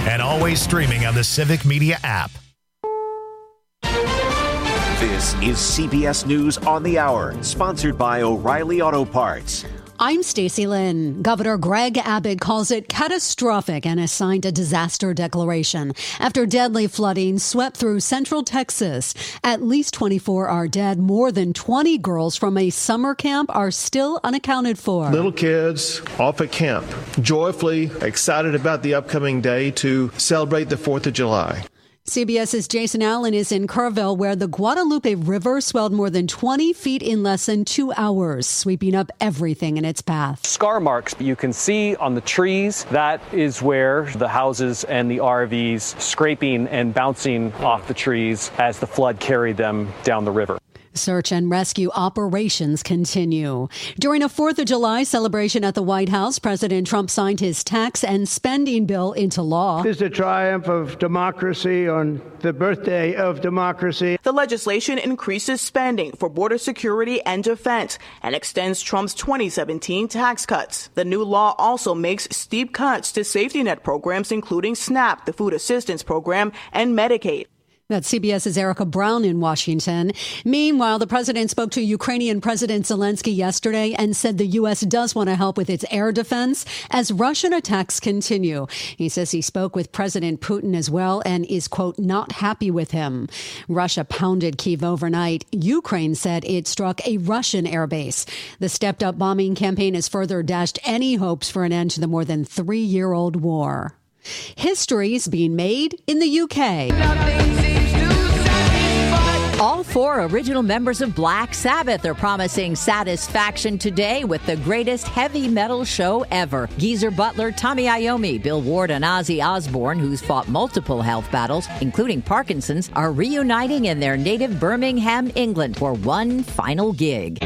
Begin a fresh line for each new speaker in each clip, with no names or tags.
and always streaming on the Civic Media app.
This is CBS News on the Hour, sponsored by O'Reilly Auto Parts.
I'm Stacey Lynn. Governor Greg Abbott calls it catastrophic and has signed a disaster declaration after deadly flooding swept through central Texas. At least 24 are dead. More than 20 girls from a summer camp are still unaccounted for.
Little kids off at camp, joyfully excited about the upcoming day to celebrate the 4th of July.
CBS's Jason Allen is in Kerrville, where the Guadalupe River swelled more than 20 feet in less than 2 hours, sweeping up everything in its path.
Scar marks you can see on the trees. That is where the houses and the RVs scraping and bouncing off the trees as the flood carried them down the river.
Search and rescue operations continue. During a 4th of July celebration at the White House, President Trump signed his tax and spending bill into law.
This is the triumph of democracy on the birthday of democracy.
The legislation increases spending for border security and defense and extends Trump's 2017 tax cuts. The new law also makes steep cuts to safety net programs, including SNAP, the Food Assistance Program, and Medicaid.
That's CBS's Erica Brown in Washington. Meanwhile, the president spoke to Ukrainian President Zelensky yesterday and said the U.S. does want to help with its air defense as Russian attacks continue. He says he spoke with President Putin as well and is, quote, not happy with him. Russia pounded Kyiv overnight. Ukraine said it struck a Russian airbase. The stepped-up bombing campaign has further dashed any hopes for an end to the more than 3-year-old war. History's being made in the UK.
All 4 original members of Black Sabbath are promising satisfaction today with the greatest heavy metal show ever. Geezer Butler, Tommy Iommi, Bill Ward, and Ozzy Osbourne, who's fought multiple health battles, including Parkinson's, are reuniting in their native Birmingham, England, for one final gig.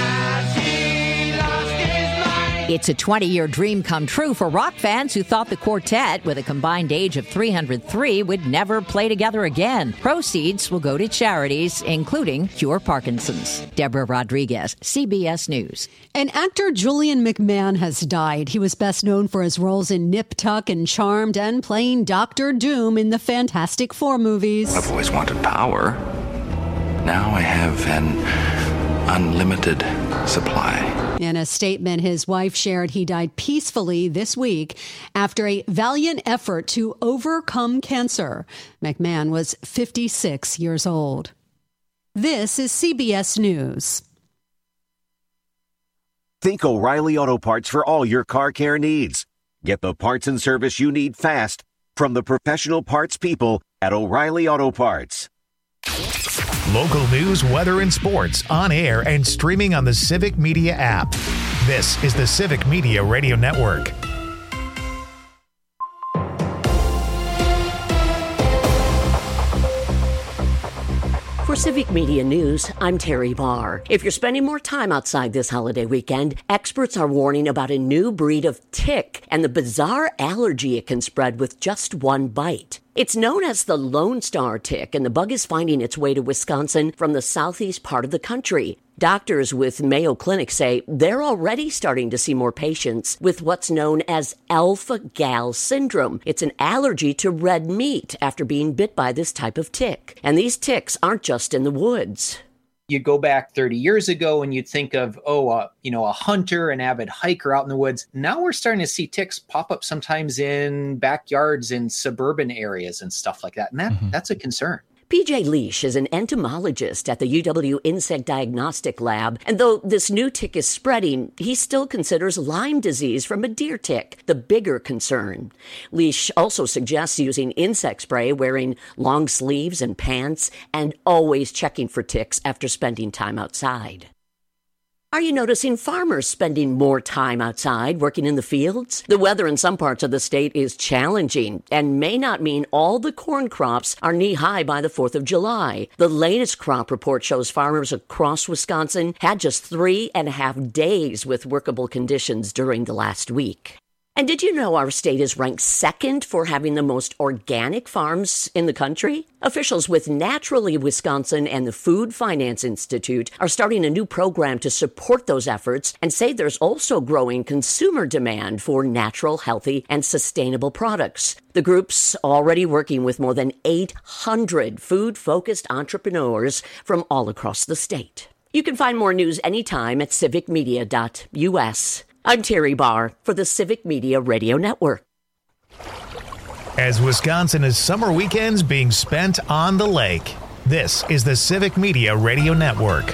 It's a 20-year dream come true for rock fans who thought the quartet, with a combined age of 303, would never play together again. Proceeds will go to charities, including Cure Parkinson's. Deborah Rodriguez, CBS News.
And actor Julian McMahon has died. He was best known for his roles in Nip Tuck and Charmed and playing Doctor Doom in the Fantastic Four movies.
I've always wanted power. Now I have an unlimited supply.
In a statement his wife shared, he died peacefully this week after a valiant effort to overcome cancer. McMahon was 56 years old. This is CBS News.
Think O'Reilly Auto Parts for all your car care needs. Get the parts and service you need fast from the professional parts people at O'Reilly Auto Parts.
Local news, weather, and sports on air and streaming on the Civic Media app. This is the Civic Media Radio Network.
For Civic Media News, I'm Terry Barr. If you're spending more time outside this holiday weekend, experts are warning about a new breed of tick and the bizarre allergy it can spread with just one bite. It's known as the Lone Star tick, and the bug is finding its way to Wisconsin from the southeast part of the country. Doctors with Mayo Clinic say they're already starting to see more patients with what's known as alpha-gal syndrome. It's an allergy to red meat after being bit by this type of tick. And these ticks aren't just in the woods.
You go back 30 years ago and you'd think of, a hunter, an avid hiker out in the woods. Now we're starting to see ticks pop up sometimes in backyards in suburban areas and stuff like that. And that's a concern.
PJ Leash is an entomologist at the UW Insect Diagnostic Lab, and though this new tick is spreading, he still considers Lyme disease from a deer tick the bigger concern. Leash also suggests using insect spray, wearing long sleeves and pants, and always checking for ticks after spending time outside. Are you noticing farmers spending more time outside working in the fields? The weather in some parts of the state is challenging and may not mean all the corn crops are knee-high by the 4th of July. The latest crop report shows farmers across Wisconsin had just 3.5 days with workable conditions during the last week. And did you know our state is ranked second for having the most organic farms in the country? Officials with Naturally Wisconsin and the Food Finance Institute are starting a new program to support those efforts and say there's also growing consumer demand for natural, healthy, and sustainable products. The group's already working with more than 800 food-focused entrepreneurs from all across the state. You can find more news anytime at civicmedia.us. I'm Terry Barr for the Civic Media Radio Network.
As Wisconsin is summer weekends being spent on the lake, this is the Civic Media Radio Network.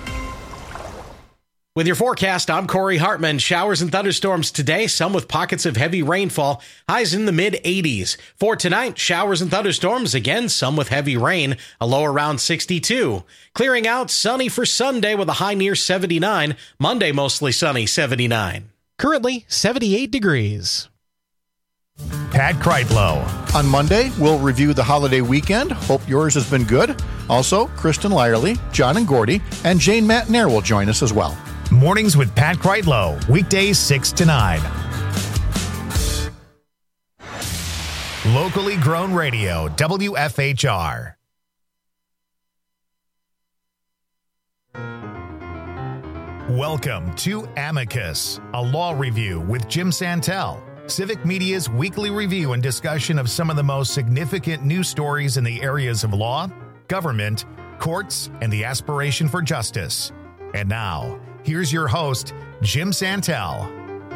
With your forecast, I'm Corey Hartman. Showers and thunderstorms today, some with pockets of heavy rainfall, highs in the mid-80s. For tonight, showers and thunderstorms, again, some with heavy rain, a low around 62. Clearing out, sunny for Sunday with a high near 79. Monday, mostly sunny, 79. Currently, 78 degrees.
Pat Kreitlow.
On Monday, we'll review the holiday weekend. Hope yours has been good. Also, Kristen Lyerly, John and Gordy, and Jane Matnair will join us as well.
Mornings with Pat Kreitlow, weekdays 6 to 9. Locally grown radio, WFHR. Welcome to Amicus, a law review with Jim Santel. Civic Media's weekly review and discussion of some of the most significant news stories in the areas of law, government, courts, and the aspiration for justice. And now, here's your host, Jim Santel.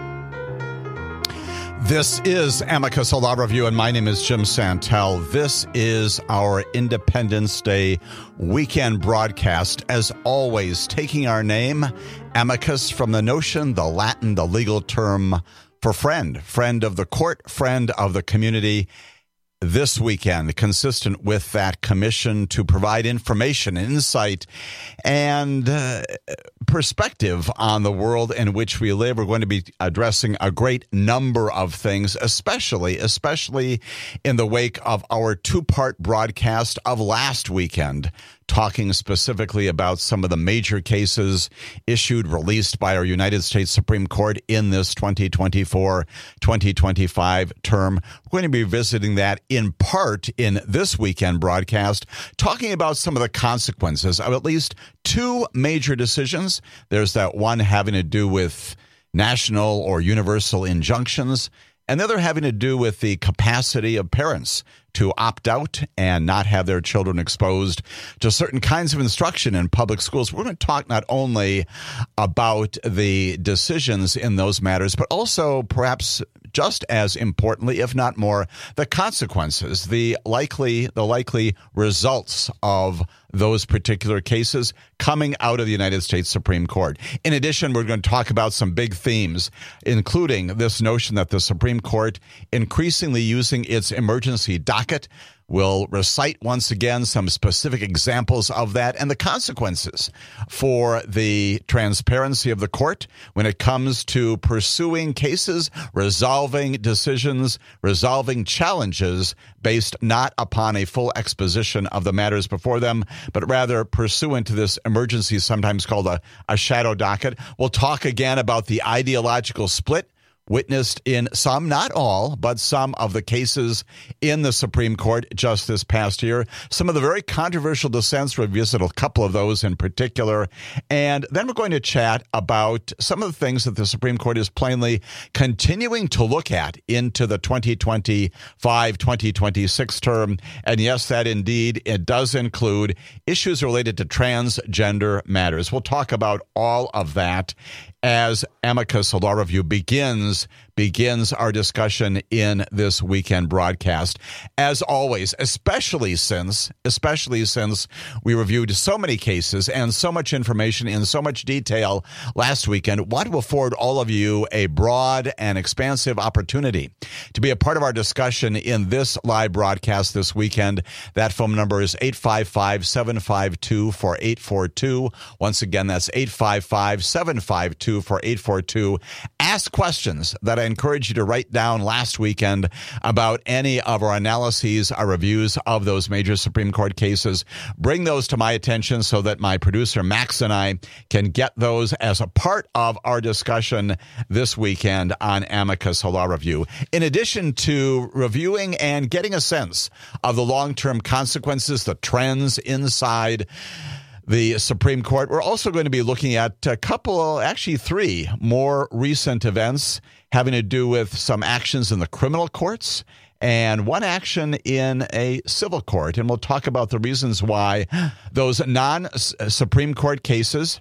This is Amicus, a law review, and my name is Jim Santel. This is our Independence Day weekend broadcast. As always, taking our name, amicus, from the notion, the Latin, the legal term for friend of the court, friend of the community. This weekend, consistent with that commission to provide information, insight, and perspective on the world in which we live, we're going to be addressing a great number of things, especially in the wake of our two-part broadcast of last weekend, talking specifically about some of the major cases released by our United States Supreme Court in this 2024-2025 term. We're going to be visiting that in part in this weekend broadcast, talking about some of the consequences of at least two major decisions. There's that one having to do with national or universal injunctions, and the other having to do with the capacity of parents to opt out and not have their children exposed to certain kinds of instruction in public schools. We're going to talk not only about the decisions in those matters, but also perhaps just as importantly, if not more, the consequences, the likely results of those particular cases coming out of the United States Supreme Court. In addition, we're going to talk about some big themes, including this notion that the Supreme Court, increasingly using its emergency docket, will recite once again some specific examples of that and the consequences for the transparency of the court when it comes to pursuing cases, resolving decisions, resolving challenges based not upon a full exposition of the matters before them, but rather pursuant to this emergency, sometimes called a shadow docket. We'll talk again about the ideological split witnessed in some, not all, but some of the cases in the Supreme Court just this past year. Some of the very controversial dissents, we'll visit a couple of those in particular. And then we're going to chat about some of the things that the Supreme Court is plainly continuing to look at into the 2025-2026 term. And yes, that indeed, it does include issues related to transgender matters. We'll talk about all of that as Amicus, a law review, begins our discussion in this weekend broadcast. As always, especially since we reviewed so many cases and so much information in so much detail last weekend, want to afford all of you a broad and expansive opportunity to be a part of our discussion in this live broadcast this weekend. That phone number is 855-752-4842. Once again, that's 855-752-4842. ask questions that I encourage you to write down last weekend about any of our analyses, our reviews of those major Supreme Court cases. Bring those to my attention so that my producer Max and I can get those as a part of our discussion this weekend on Amicus Law Review. In addition to reviewing and getting a sense of the long-term consequences, the trends inside the Supreme Court, we're also going to be looking at a couple, actually 3 more recent events having to do with some actions in the criminal courts and one action in a civil court. And we'll talk about the reasons why those non-Supreme Court cases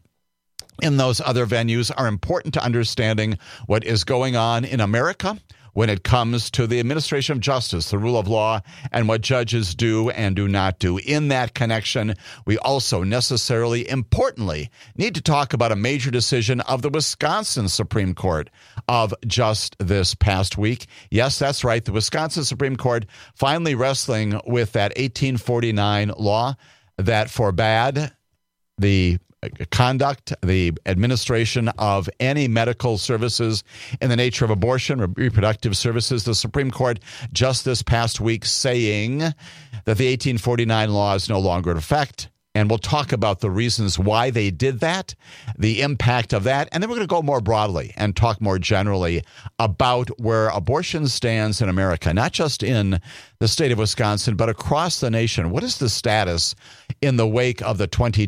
in those other venues are important to understanding what is going on in America when it comes to the administration of justice, the rule of law, and what judges do and do not do. In that connection, we also necessarily, importantly, need to talk about a major decision of the Wisconsin Supreme Court of just this past week. Yes, that's right. The Wisconsin Supreme Court finally wrestling with that 1849 law that forbade the conduct, the administration of any medical services in the nature of abortion, reproductive services. The Supreme Court just this past week saying that the 1849 law is no longer in effect. And we'll talk about the reasons why they did that, the impact of that, and then we're going to go more broadly and talk more generally about where abortion stands in America, not just in the state of Wisconsin, but across the nation. What is the status in the wake of the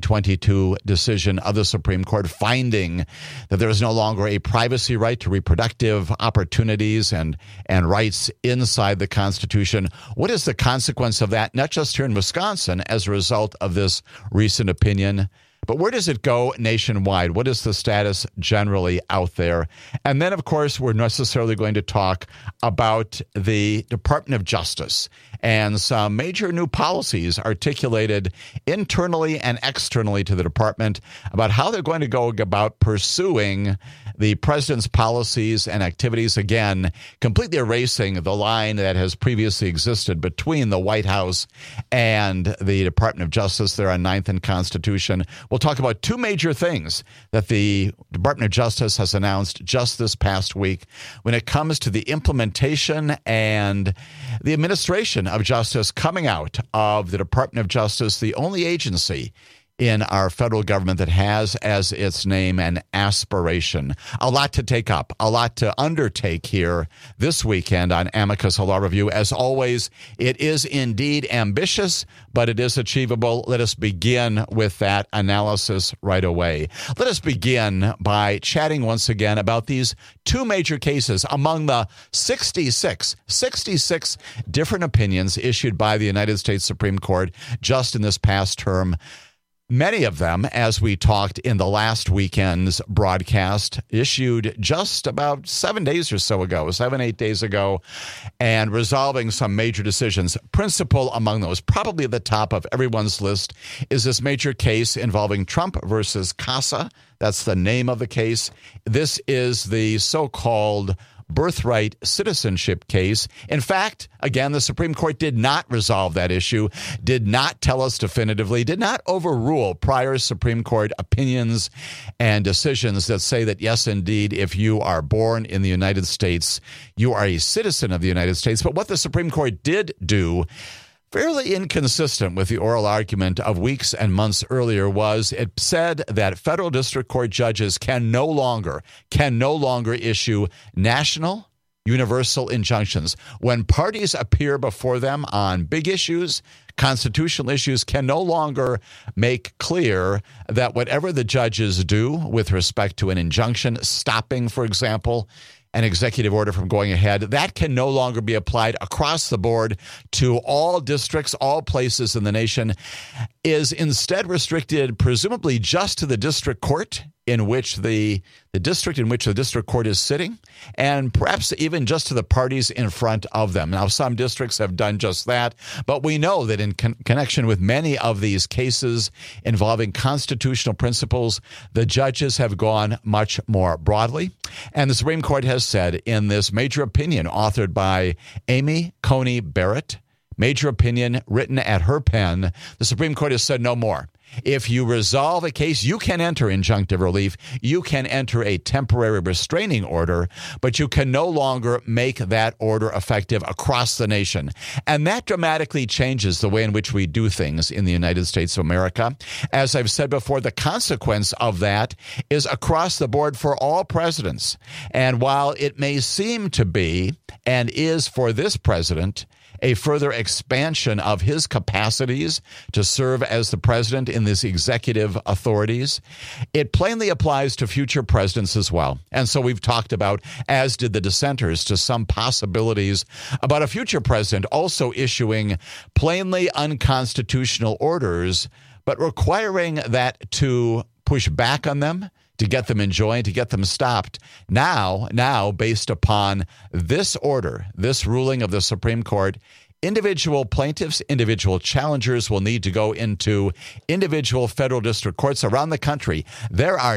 2022 decision of the Supreme Court finding that there is no longer a privacy right to reproductive opportunities and rights inside the Constitution? What is the consequence of that, not just here in Wisconsin as a result of this recent opinion, but where does it go nationwide? What is the status generally out there? And then, of course, we're necessarily going to talk about the Department of Justice and some major new policies articulated internally and externally to the department about how they're going to go about pursuing the president's policies and activities, again, completely erasing the line that has previously existed between the White House and the Department of Justice there on 9th and Constitution. We'll talk about 2 major things that the Department of Justice has announced just this past week when it comes to the implementation and the administration of justice coming out of the Department of Justice, the only agency in our federal government that has as its name an aspiration. A lot to take up, a lot to undertake here this weekend on Amicus Law Review. As always, it is indeed ambitious, but it is achievable. Let us begin with that analysis right away. Let us begin by chatting once again about these 2 major cases among the 66 different opinions issued by the United States Supreme Court just in this past term. Many of them, as we talked in the last weekend's broadcast, issued just about 7 days or so ago, 7-8 days ago, and resolving some major decisions. Principal among those, probably at the top of everyone's list, is this major case involving Trump versus CASA. That's the name of the case. This is the so-called birthright citizenship case. In fact, again, the Supreme Court did not resolve that issue, did not tell us definitively, did not overrule prior Supreme Court opinions and decisions that say that, yes, indeed, if you are born in the United States, you are a citizen of the United States. But what the Supreme Court did do, fairly inconsistent with the oral argument of weeks and months earlier, was it said that federal district court judges can no longer issue national universal injunctions. When parties appear before them on big issues, constitutional issues, can no longer make clear that whatever the judges do with respect to an injunction, stopping, for example, an executive order from going ahead, that can no longer be applied across the board to all districts, all places in the nation, is instead restricted presumably just to the district court in which the district in which the district court is sitting, and perhaps even just to the parties in front of them. Now, some districts have done just that, but we know that in connection with many of these cases involving constitutional principles, the judges have gone much more broadly. And the Supreme Court has said in this major opinion authored by Amy Coney Barrett, major opinion written at her pen, the Supreme Court has said no more. If you resolve a case, you can enter injunctive relief. You can enter a temporary restraining order, but you can no longer make that order effective across the nation. And that dramatically changes the way in which we do things in the United States of America. As I've said before, the consequence of that is across the board for all presidents. And while it may seem to be, and is for this president, a further expansion of his capacities to serve as the president in these executive authorities, it plainly applies to future presidents as well. And so we've talked about, as did the dissenters, to some possibilities about a future president also issuing plainly unconstitutional orders, but requiring that to push back on them, to get them enjoined, to get them stopped. Now, based upon this order, this ruling of the Supreme Court, individual plaintiffs, individual challengers will need to go into individual federal district courts around the country. There are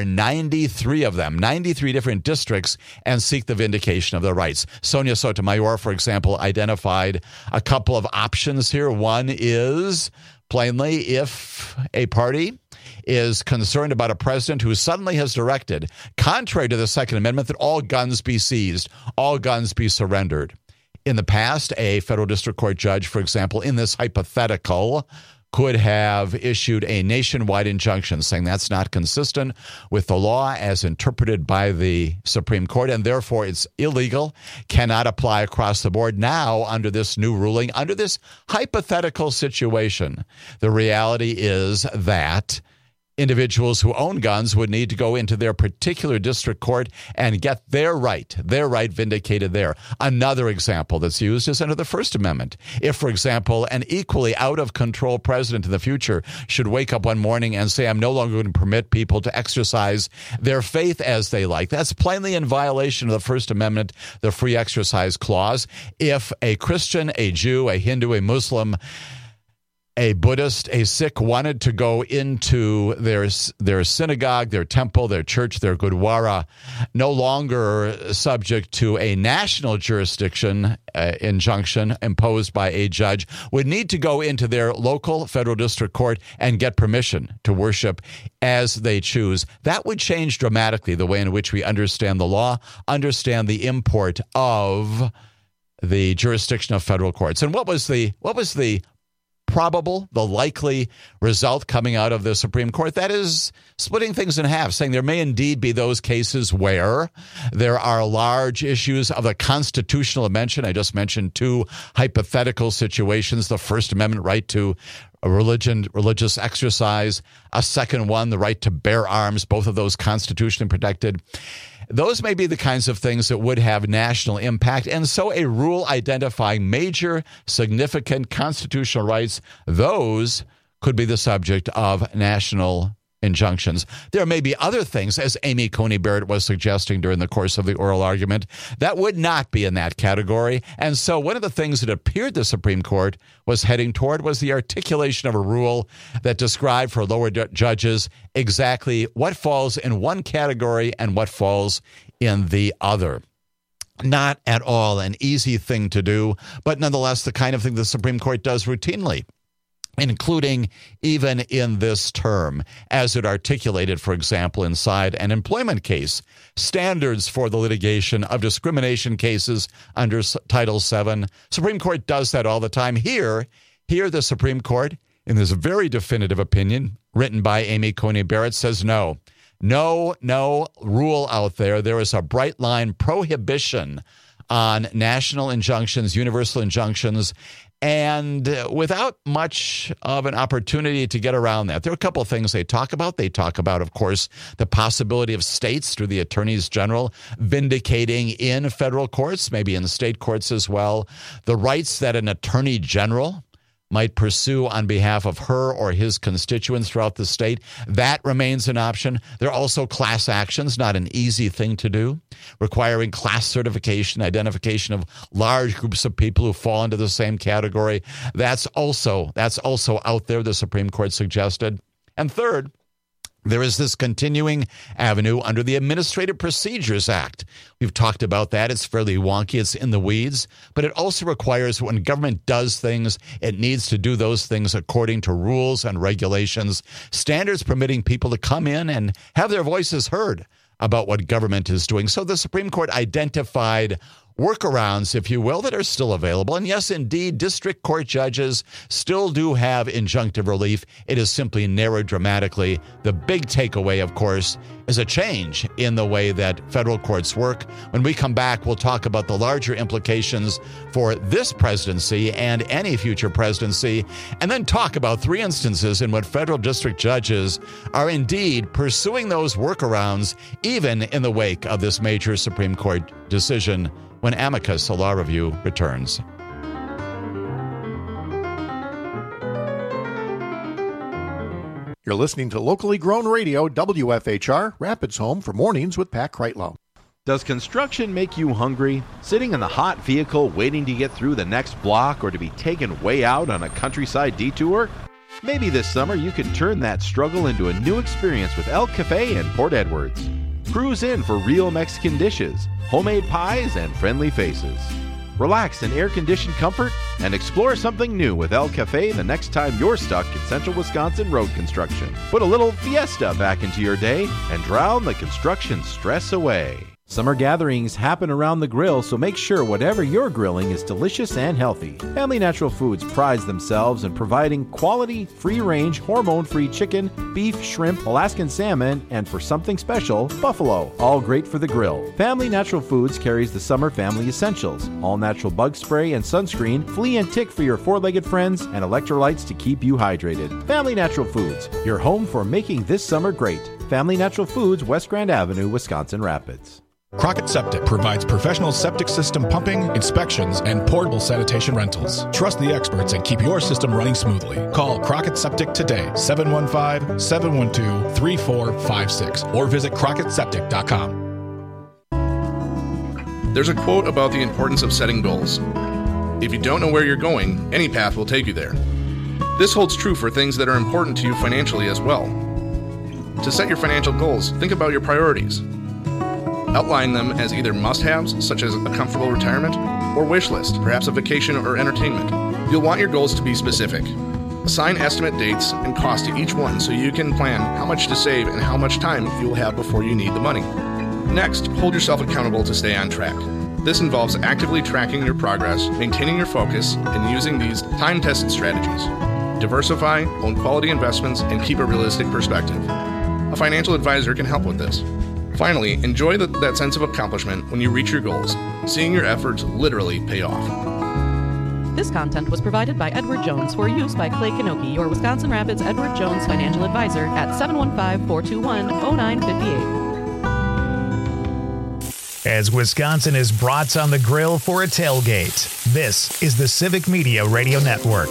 93 of them, 93 different districts, and seek the vindication of their rights. Sonia Sotomayor, for example, identified a couple of options here. One is, plainly, if a party is concerned about a president who suddenly has directed, contrary to the Second Amendment, that all guns be seized, all guns be surrendered. In the past, a federal district court judge, for example, in this hypothetical, could have issued a nationwide injunction saying that's not consistent with the law as interpreted by the Supreme Court, and therefore it's illegal, cannot apply across the board. Now, under this new ruling, under this hypothetical situation, the reality is that individuals who own guns would need to go into their particular district court and get their right vindicated there. Another example that's used is under the First Amendment. If, for example, an equally out-of-control president in the future should wake up one morning and say, I'm no longer going to permit people to exercise their faith as they like, that's plainly in violation of the First Amendment, the Free Exercise Clause. If a Christian, a Jew, a Hindu, a Muslim, a Buddhist, a Sikh wanted to go into their synagogue, their temple, their church, their gurdwara, no longer subject to a national jurisdiction injunction imposed by a judge, would need to go into their local federal district court and get permission to worship as they choose. That would change dramatically the way in which we understand the law, understand the import of the jurisdiction of federal courts. And what was the probable, the likely result coming out of the Supreme Court? That is splitting things in half, saying there may indeed be those cases where there are large issues of a constitutional dimension. I just mentioned two hypothetical situations: the First Amendment right to a religious exercise, a second one, the right to bear arms, both of those constitutionally protected. Those may be the kinds of things that would have national impact, and so a rule identifying major, significant constitutional rights, those could be the subject of national injunctions. There may be other things, as Amy Coney Barrett was suggesting during the course of the oral argument, that would not be in that category. And so one of the things that appeared the Supreme Court was heading toward was the articulation of a rule that described for lower judges exactly what falls in one category and what falls in the other. Not at all an easy thing to do, but nonetheless the kind of thing the Supreme Court does routinely, including even in this term, as it articulated, for example, inside an employment case, standards for the litigation of discrimination cases under Title VII. Supreme Court does that all the time. Here, the Supreme Court, in this very definitive opinion written by Amy Coney Barrett, says no rule out there. There is a bright line prohibition on national injunctions, universal injunctions, and without much of an opportunity to get around that. There are a couple of things they talk about. They talk about, of course, the possibility of states through the attorneys general vindicating in federal courts, maybe in state courts as well, the rights that an attorney general might pursue on behalf of her or his constituents throughout the state. That remains an option. There are also class actions, not an easy thing to do, requiring class certification, identification of large groups of people who fall into the same category. That's also out there, the Supreme Court suggested. And third, There is this continuing avenue under the Administrative Procedures Act. We've talked about that. It's fairly wonky. It's in the weeds. But it also requires when government does things, it needs to do those things according to rules and regulations, standards permitting people to come in and have their voices heard about what government is doing. So the Supreme Court identified workarounds, if you will, that are still available. And yes, indeed, district court judges still do have injunctive relief. It is simply narrowed dramatically. The big takeaway, of course, is a change in the way that federal courts work. When we come back, we'll talk about the larger implications for this presidency and any future presidency, and then talk about 3 instances in what federal district judges are indeed pursuing those workarounds, even in the wake of this major Supreme Court decision, when Amicus, a law review, returns.
You're listening to locally grown radio, WFHR, Rapids Home for Mornings with Pat Kreitlow.
Does construction make you hungry? Sitting in the hot vehicle waiting to get through the next block or to be taken way out on a countryside detour? Maybe this summer you could turn that struggle into a new experience with El Cafe in Port Edwards. Cruise in for real Mexican dishes, homemade pies, and friendly faces. Relax in air-conditioned comfort and explore something new with El Cafe the next time you're stuck in central Wisconsin road construction. Put a little fiesta back into your day and drown the construction stress away. Summer gatherings happen around the grill, so make sure whatever you're grilling is delicious and healthy. Family Natural Foods prides themselves in providing quality, free-range, hormone-free chicken, beef, shrimp, Alaskan salmon, and for something special, buffalo. All great for the grill. Family Natural Foods carries the summer family essentials: all-natural bug spray and sunscreen, flea and tick for your four-legged friends, and electrolytes to keep you hydrated. Family Natural Foods, your home for making this summer great. Family Natural Foods, West Grand Avenue, Wisconsin Rapids.
Crockett Septic provides professional septic system pumping, inspections, and portable sanitation rentals. Trust the experts and keep your system running smoothly. Call Crockett Septic today, 715-712-3456, or visit crockettSeptic.com.
There's a quote about the importance of setting goals. If you don't know where you're going, any path will take you there. This holds true for things that are important to you financially as well. To set your financial goals, think about your priorities. Outline them as either must-haves, such as a comfortable retirement, or wish list, perhaps a vacation or entertainment. You'll want your goals to be specific. Assign estimate dates and cost to each one so you can plan how much to save and how much time you will have before you need the money. Next, hold yourself accountable to stay on track. This involves actively tracking your progress, maintaining your focus, and using these time-tested strategies. Diversify, own quality investments, and keep a realistic perspective. A financial advisor can help with this. Finally, enjoy that sense of accomplishment when you reach your goals, seeing your efforts literally pay off.
This content was provided by Edward Jones for use by Clay Kanoki, your Wisconsin Rapids Edward Jones financial advisor at 715-421-0958.
As Wisconsin is brats on the grill for a tailgate, this is the Civic Media Radio Network.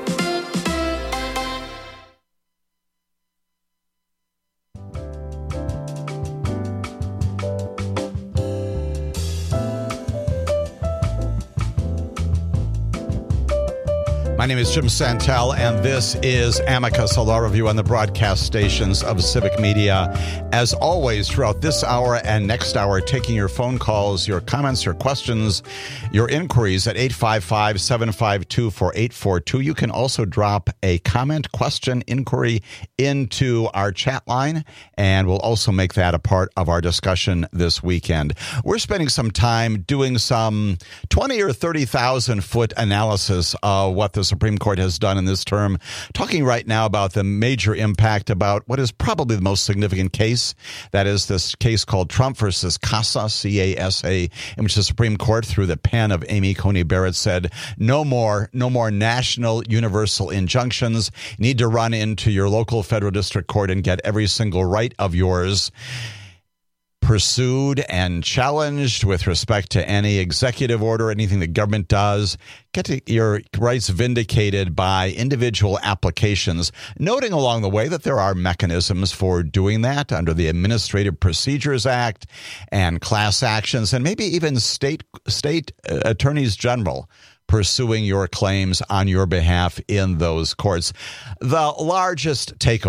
My name is Jim Santel, and this is Amicus, a law review on the broadcast stations of Civic Media. As always, throughout this hour and next hour, taking your phone calls, your comments, your questions, your inquiries at 855-752-4842. You can also drop a comment, question, inquiry into our chat line, and we'll also make that a part of our discussion this weekend. We're spending some time doing some 20 or 30,000 foot analysis of what the Supreme Court has done in this term, talking right now about the major impact about what is probably the most significant case. That is this case called Trump versus CASA, C-A-S-A, in which the Supreme Court, through the pen of Amy Coney Barrett, said no more national universal injunctions. You need to run into your local federal district court and get every single right of yours pursued and challenged with respect to any executive order, anything the government does. Get your rights vindicated by individual applications, noting along the way that there are mechanisms for doing that under the Administrative Procedures Act and class actions, and maybe even state attorneys general pursuing your claims on your behalf in those courts. The largest takeaway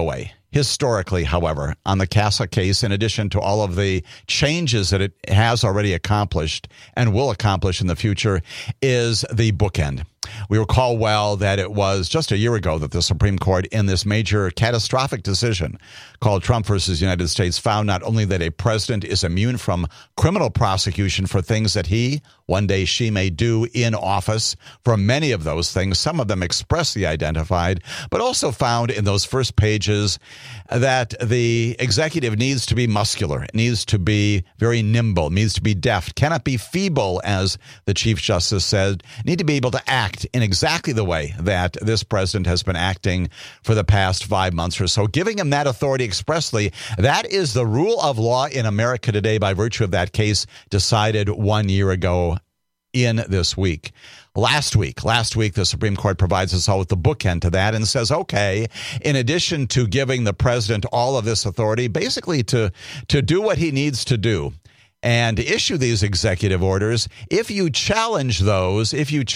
Historically, however, on the CASA case, in addition to all of the changes that it has already accomplished and will accomplish in the future, is the bookend. We recall well that it was just a year ago that the Supreme Court, in this major catastrophic decision called Trump versus United States, found not only that a president is immune from criminal prosecution for things that he, one day she may do in office, for many of those things, some of them expressly identified, but also found in those first pages that the executive needs to be muscular, needs to be very nimble, needs to be deft, cannot be feeble, as the Chief Justice said, need to be able to act in exactly the way that this president has been acting for the past 5 months or so, giving him that authority expressly. That is the rule of law in America today by virtue of that case decided 1 year ago in this week. Last week, the Supreme Court provides us all with the bookend to that and says, okay, in addition to giving the president all of this authority, basically to do what he needs to do and issue these executive orders, if you challenge those,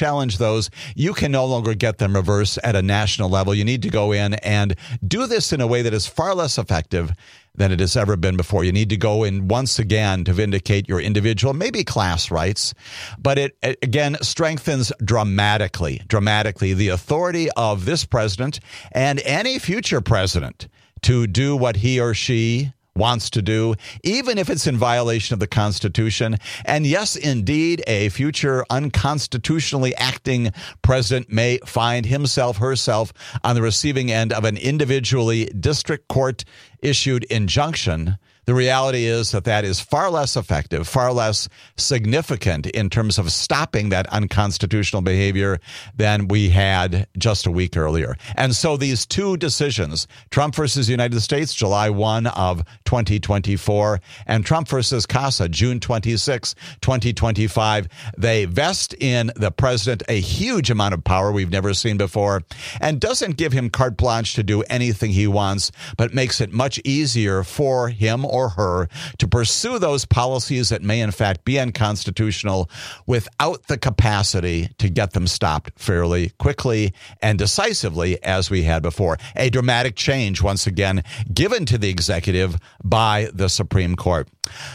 you can no longer get them reversed at a national level. You need to go in and do this in a way that is far less effective than it has ever been before. You need to go in once again to vindicate your individual, maybe class rights, but it again strengthens dramatically the authority of this president and any future president to do what he or she wants to do, even if it's in violation of the Constitution. And yes, indeed, a future unconstitutionally acting president may find himself, herself on the receiving end of an individually district court issued injunction. The reality is that is far less effective, far less significant in terms of stopping that unconstitutional behavior than we had just a week earlier. And so these two decisions, Trump versus United States, July 1 of 2024, and Trump versus CASA, June 26, 2025, they vest in the president a huge amount of power we've never seen before and doesn't give him carte blanche to do anything he wants, but makes it much easier for him or her to pursue those policies that may in fact be unconstitutional without the capacity to get them stopped fairly quickly and decisively as we had before. A dramatic change, once again, given to the executive by the Supreme Court.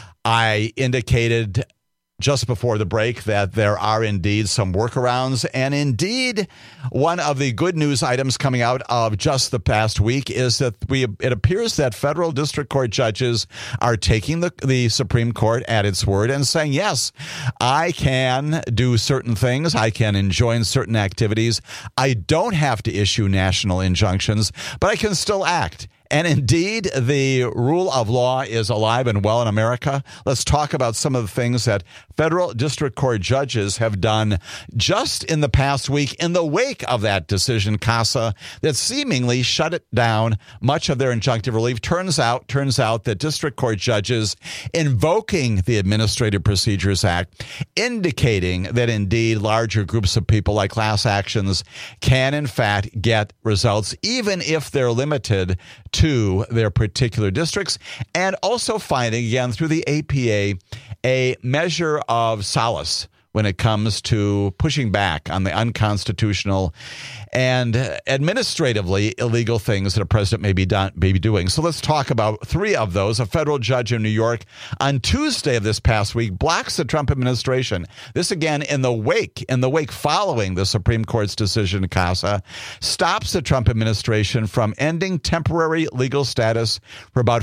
I indicated just before the break that there are indeed some workarounds, and indeed one of the good news items coming out of just the past week is that it appears that federal district court judges are taking the Supreme Court at its word and saying, yes, I can do certain things, I can enjoin certain activities, I don't have to issue national injunctions, but I can still act. And indeed, the rule of law is alive and well in America. Let's talk about some of the things that federal district court judges have done just in the past week in the wake of that decision, CASA, that seemingly shut it down much of their injunctive relief. Turns out that district court judges invoking the Administrative Procedures Act, indicating that indeed larger groups of people like class actions can in fact get results, even if they're limited to their particular districts, and also finding, again, through the APA, a measure of solace when it comes to pushing back on the unconstitutional and administratively illegal things that a president may be doing. So let's talk about three of those. A federal judge in New York on Tuesday of this past week blocks the Trump administration. This again in the wake following the Supreme Court's decision in CASA, stops the Trump administration from ending temporary legal status for about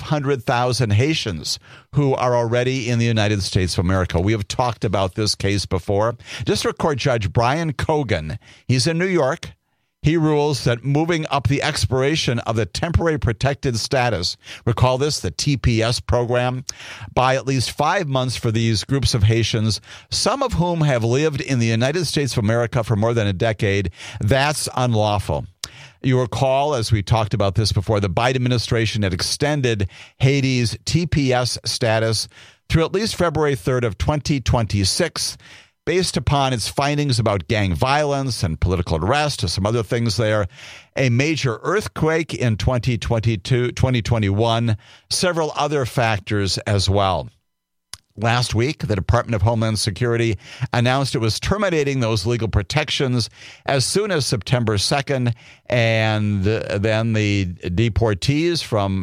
500,000 Haitians who are already in the United States of America. We have talked about this case before. District Court Judge Brian Cogan, he's in New York. He rules that moving up the expiration of the temporary protected status, recall this, the TPS program, by at least 5 months for these groups of Haitians, some of whom have lived in the United States of America for more than a decade, that's unlawful. You recall, as we talked about this before, the Biden administration had extended Haiti's TPS status through at least February 3rd of 2026, based upon its findings about gang violence and political unrest, or some other things there, a major earthquake in 2021, several other factors as well. Last week, the Department of Homeland Security announced it was terminating those legal protections as soon as September 2nd, and then the deportees from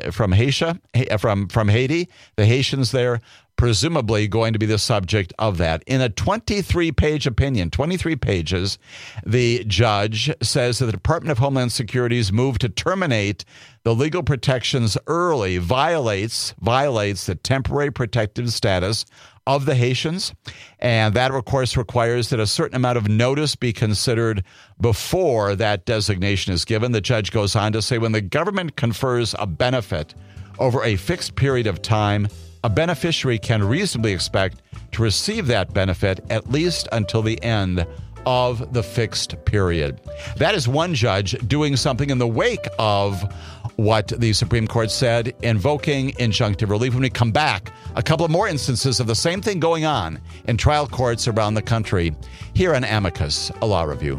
Haiti, the Haitians there, presumably going to be the subject of that. In a 23-page opinion, 23 pages, the judge says that the Department of Homeland Security's move to terminate the legal protections early violates the temporary protected status of the Haitians, and that, of course, requires that a certain amount of notice be considered before that designation is given. The judge goes on to say when the government confers a benefit over a fixed period of time, a beneficiary can reasonably expect to receive that benefit at least until the end of the fixed period. That is one judge doing something in the wake of what the Supreme Court said, invoking injunctive relief. When we come back, a couple of more instances of the same thing going on in trial courts around the country here on Amicus, a law review.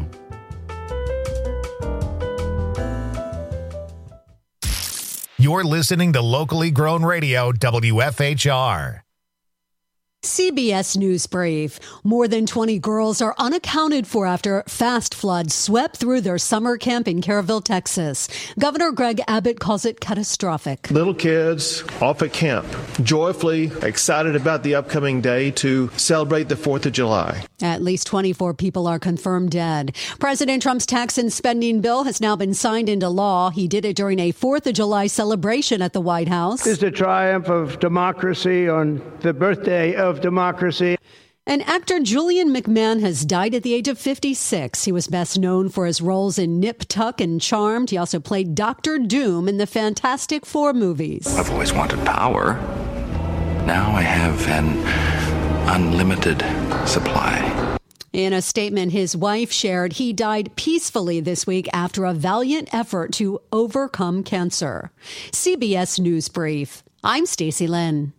You're listening to locally grown radio, WFHR.
CBS News Brief. More than 20 girls are unaccounted for after fast floods swept through their summer camp in Caryville, Texas. Governor Greg Abbott calls it catastrophic.
Little kids off at camp, joyfully excited about the upcoming day to celebrate the 4th of July.
At least 24 people are confirmed dead. President Trump's tax and spending bill has now been signed into law. He did it during a 4th of July celebration at the White House.
It's the triumph of democracy on the birthday of democracy.
And actor Julian McMahon has died at the age of 56. He was best known for his roles in Nip Tuck and Charmed. He also played Dr. Doom in the Fantastic Four movies.
I've always wanted power. Now I have an unlimited supply.
In a statement his wife shared, he died peacefully this week after a valiant effort to overcome cancer. CBS News Brief. I'm Stacey Lynn.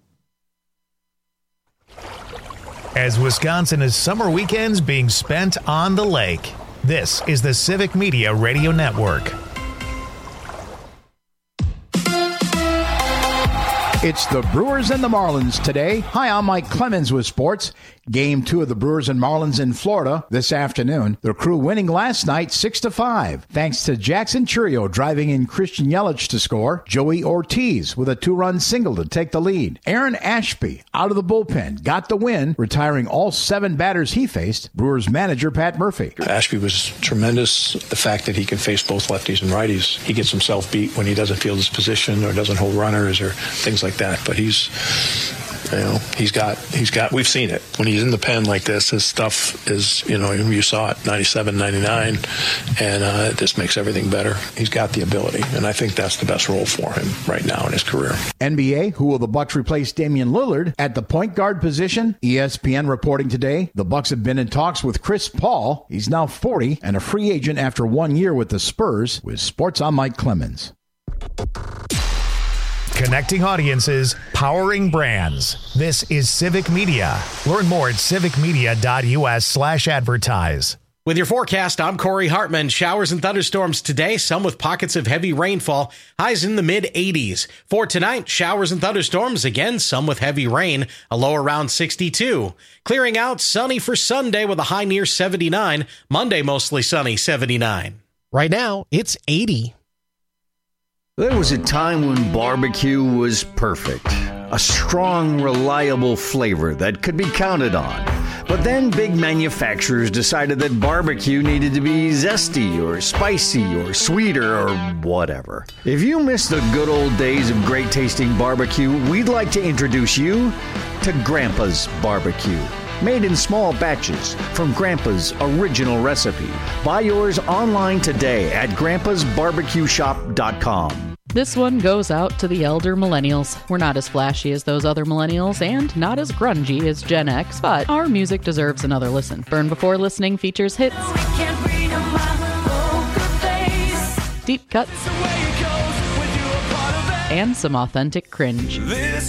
As Wisconsin is summer weekends being spent on the lake, this is the Civic Media Radio Network.
It's the Brewers and the Marlins today. Hi, I'm Mike Clemens with sports. Game 2 of the Brewers and Marlins in Florida this afternoon. The Crew winning last night 6-5, thanks to Jackson Churio driving in Christian Yelich to score. Joey Ortiz with a 2-run single to take the lead. Aaron Ashby out of the bullpen got the win, retiring all 7 batters he faced. Brewers manager Pat Murphy.
Ashby was tremendous. The fact that he can face both lefties and righties, he gets himself beat when he doesn't field his position or doesn't hold runners or things like that. But he's got, we've seen it. When he's in the pen like this, his stuff is, you saw it, 97, 99, and it just makes everything better. He's got the ability, and I think that's the best role for him right now in his career.
NBA, who will the Bucks replace Damian Lillard at the point guard position? ESPN reporting today, the Bucks have been in talks with Chris Paul. He's now 40 and a free agent after 1 year with the Spurs. With sports, I'm Mike Clemens.
Connecting audiences, powering brands. This is Civic Media. Learn more at civicmedia.us/advertise.
With your forecast, I'm Corey Hartman. Showers and thunderstorms today, some with pockets of heavy rainfall, highs in the mid-80s. For tonight, showers and thunderstorms, again, some with heavy rain, a low around 62. Clearing out, sunny for Sunday with a high near 79. Monday, mostly sunny, 79.
Right now, it's 80.
There was a time when barbecue was perfect. A strong, reliable flavor that could be counted on. But then big manufacturers decided that barbecue needed to be zesty or spicy or sweeter or whatever. If you miss the good old days of great tasting barbecue, we'd like to introduce you to Grandpa's Barbecue. Made in small batches from Grandpa's original recipe. Buy yours online today at grandpasbarbecueshop.com.
This one goes out to the elder millennials. We're not as flashy as those other millennials and not as grungy as Gen X, but our music deserves another listen. Burn Before Listening features hits, deep cuts, and some authentic cringe.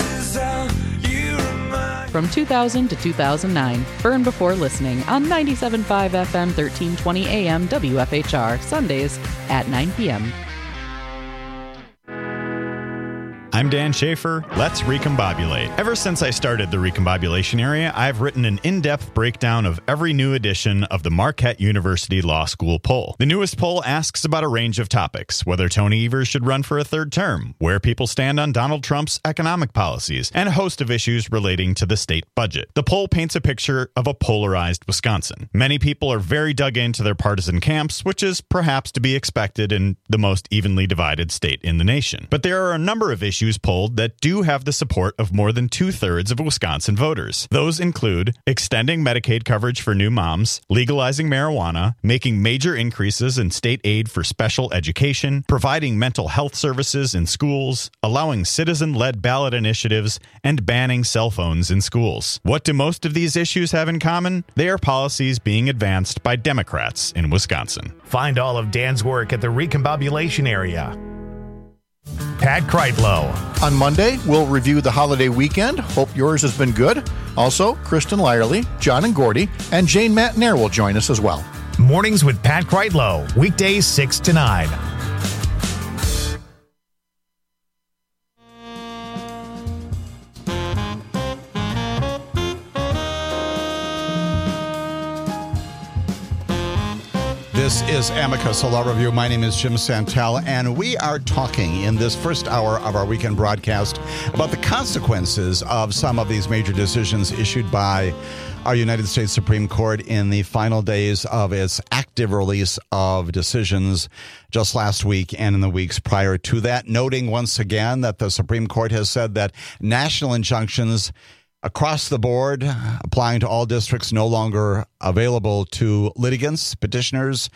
From 2000 to 2009, Burn Before Listening on 97.5 FM, 1320 AM, WFHR, Sundays at 9 p.m.
I'm Dan Schaefer. Let's recombobulate. Ever since I started the recombobulation area, I've written an in-depth breakdown of every new edition of the Marquette University Law School poll. The newest poll asks about a range of topics: whether Tony Evers should run for a third term, where people stand on Donald Trump's economic policies, and a host of issues relating to the state budget. The poll paints a picture of a polarized Wisconsin. Many people are very dug into their partisan camps, which is perhaps to be expected in the most evenly divided state in the nation. But there are a number of issues polled that do have the support of more than 2/3 of Wisconsin voters. Those include extending Medicaid coverage for new moms, legalizing marijuana, making major increases in state aid for special education, providing mental health services in schools, allowing citizen-led ballot initiatives, and banning cell phones in schools. What do most of these issues have in common? They are policies being advanced by Democrats in Wisconsin.
Find all of Dan's work at the recombobulation area. Pat Kreitlow.
On Monday, we'll review the holiday weekend. Hope yours has been good. Also, Kristen Lyerly, John and Gordy, and Jane Matnair will join us as well.
Mornings with Pat Kreitlow, weekdays 6 to 9.
This is Amicus, a law review. My name is Jim Santel, and we are talking in this first hour of our weekend broadcast about the consequences of some of these major decisions issued by our United States Supreme Court in the final days of its active release of decisions just last week and in the weeks prior to that, noting once again that the Supreme Court has said that national injunctions across the board, applying to all districts, no longer available to litigants, petitioners,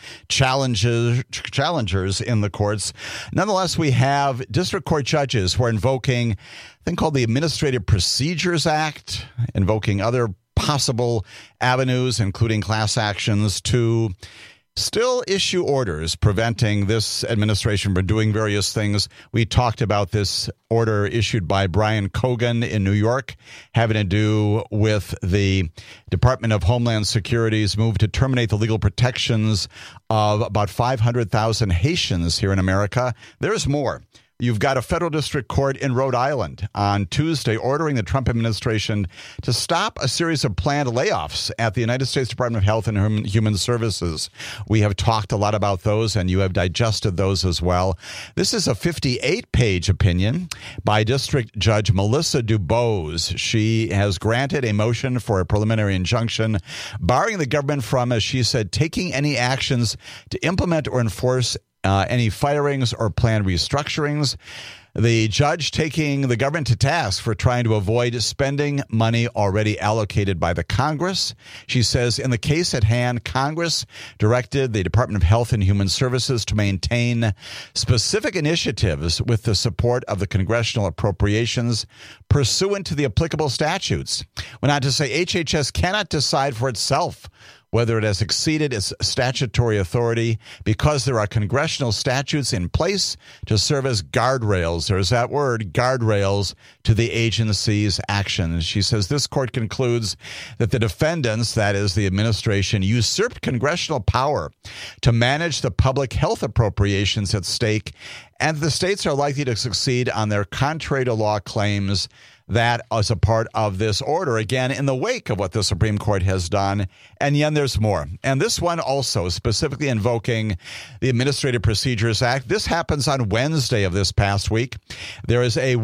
challengers in the courts. Nonetheless, we have district court judges who are invoking a thing called the Administrative Procedures Act, invoking other possible avenues, including class actions, to still issue orders preventing this administration from doing various things. We talked about this order issued by Brian Cogan in New York, having to do with the Department of Homeland Security's move to terminate the legal protections of about 500,000 Haitians here in America. There's more. You've got a federal district court in Rhode Island on Tuesday ordering the Trump administration to stop a series of planned layoffs at the United States Department of Health and Human Services. We have talked a lot about those, and you have digested those as well. This is a 58-page opinion by District Judge Melissa Dubose. She has granted a motion for a preliminary injunction barring the government from, as she said, taking any actions to implement or enforce any firings or planned restructurings. The judge taking the government to task for trying to avoid spending money already allocated by the Congress. She says, in the case at hand, Congress directed the Department of Health and Human Services to maintain specific initiatives with the support of the congressional appropriations pursuant to the applicable statutes. Went on to say HHS cannot decide for itself whether it has exceeded its statutory authority because there are congressional statutes in place to serve as guardrails. There's that word, guardrails, to the agency's actions. She says this court concludes that the defendants, that is the administration, usurped congressional power to manage the public health appropriations at stake, and the states are likely to succeed on their contrary to law claims. That as a part of this order, again, in the wake of what the Supreme Court has done. And yet there's more. And this one also specifically invoking the Administrative Procedures Act. This happens on Wednesday of this past week. There is a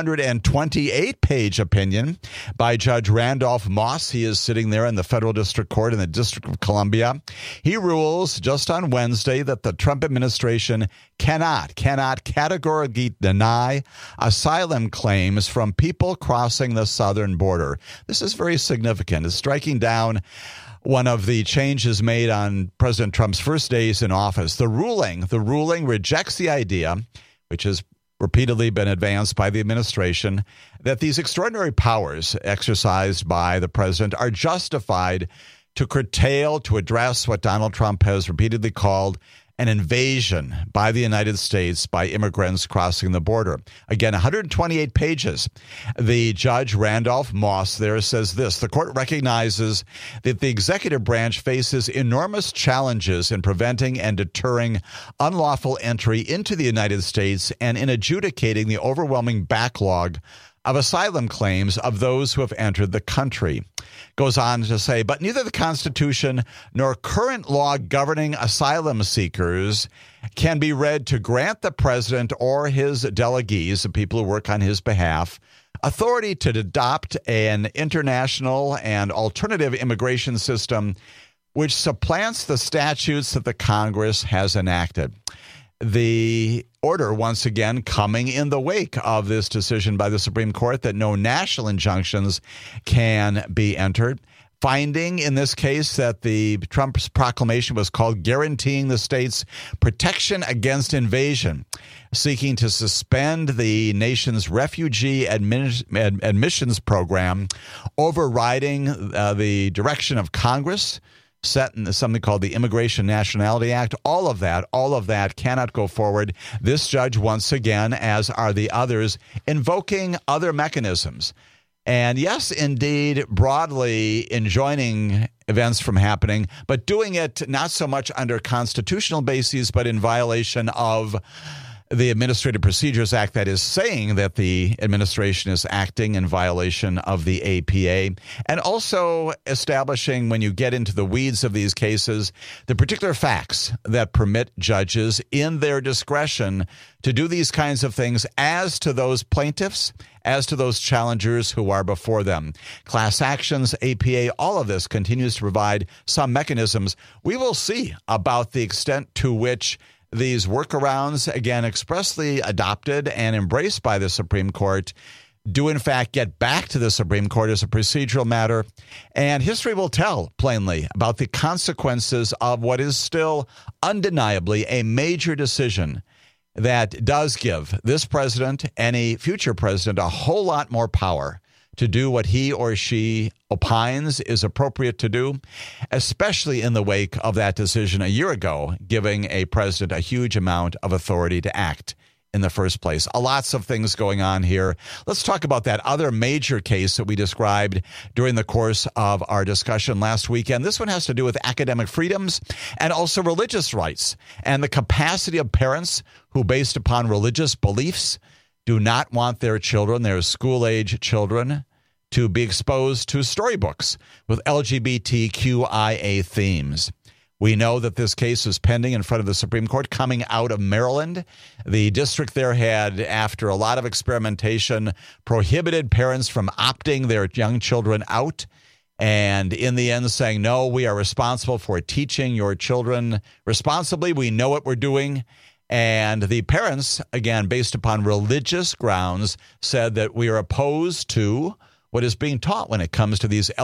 128-page opinion by Judge Randolph Moss. He is sitting there in the Federal District Court in the District of Columbia. He rules just on Wednesday that the Trump administration cannot categorically deny asylum claims from people crossing the southern border. This is very significant. It's striking down one of the changes made on President Trump's first days in office. The ruling rejects the idea, which has repeatedly been advanced by the administration, that these extraordinary powers exercised by the president are justified to curtail, to address what Donald Trump has repeatedly called an invasion by the United States by immigrants crossing the border. Again, 128 pages. The Judge Randolph Moss there says this: the court recognizes that the executive branch faces enormous challenges in preventing and deterring unlawful entry into the United States and in adjudicating the overwhelming backlog of asylum claims of those who have entered the country. Goes on to say, but neither the Constitution nor current law governing asylum seekers can be read to grant the president or his delegates, the people who work on his behalf, authority to adopt an international and alternative immigration system which supplants the statutes that the Congress has enacted. The order, once again, coming in the wake of this decision by the Supreme Court that no national injunctions can be entered, finding in this case that the Trump's proclamation was called guaranteeing the state's protection against invasion, seeking to suspend the nation's refugee admissions program, overriding the direction of Congress, set in something called the Immigration Nationality Act. All of that cannot go forward. This judge, once again, as are the others, invoking other mechanisms. And yes, indeed, broadly enjoining events from happening, but doing it not so much under constitutional bases, but in violation of the Administrative Procedures Act, that is saying that the administration is acting in violation of the APA, and also establishing, when you get into the weeds of these cases, the particular facts that permit judges in their discretion to do these kinds of things as to those plaintiffs, as to those challengers who are before them. Class actions, APA, all of this continues to provide some mechanisms. We will see about the extent to which these workarounds, again, expressly adopted and embraced by the Supreme Court, do in fact get back to the Supreme Court as a procedural matter. And history will tell plainly about the consequences of what is still undeniably a major decision that does give this president, any future president, a whole lot more power to do what he or she opines is appropriate to do, especially in the wake of that decision a year ago, giving a president a huge amount of authority to act in the first place. Lots of things going on here. Let's talk about that other major case that we described during the course of our discussion last weekend. This one has to do with academic freedoms and also religious rights and the capacity of parents who, based upon religious beliefs, do not want their children, their school-age children, to be exposed to storybooks with LGBTQIA themes. We know that this case is pending in front of the Supreme Court coming out of Maryland. The district there had, after a lot of experimentation, prohibited parents from opting their young children out. And in the end saying, no, we are responsible for teaching your children responsibly. We know what we're doing. And the parents, again, based upon religious grounds, said that we are opposed to what is being taught when it comes to these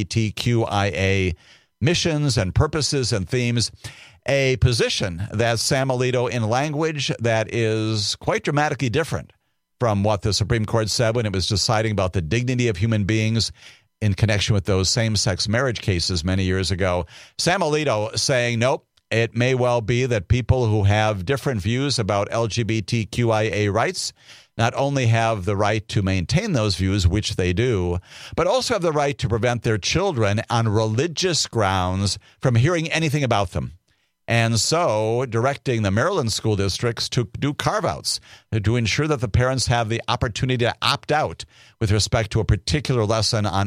LGBTQIA missions and purposes and themes, a position that Sam Alito, in language that is quite dramatically different from what the Supreme Court said when it was deciding about the dignity of human beings in connection with those same-sex marriage cases many years ago. Sam Alito saying, nope, it may well be that people who have different views about LGBTQIA rights not only have the right to maintain those views, which they do, but also have the right to prevent their children on religious grounds from hearing anything about them. And so directing the Maryland school districts to do carve-outs to ensure that the parents have the opportunity to opt out with respect to a particular lesson on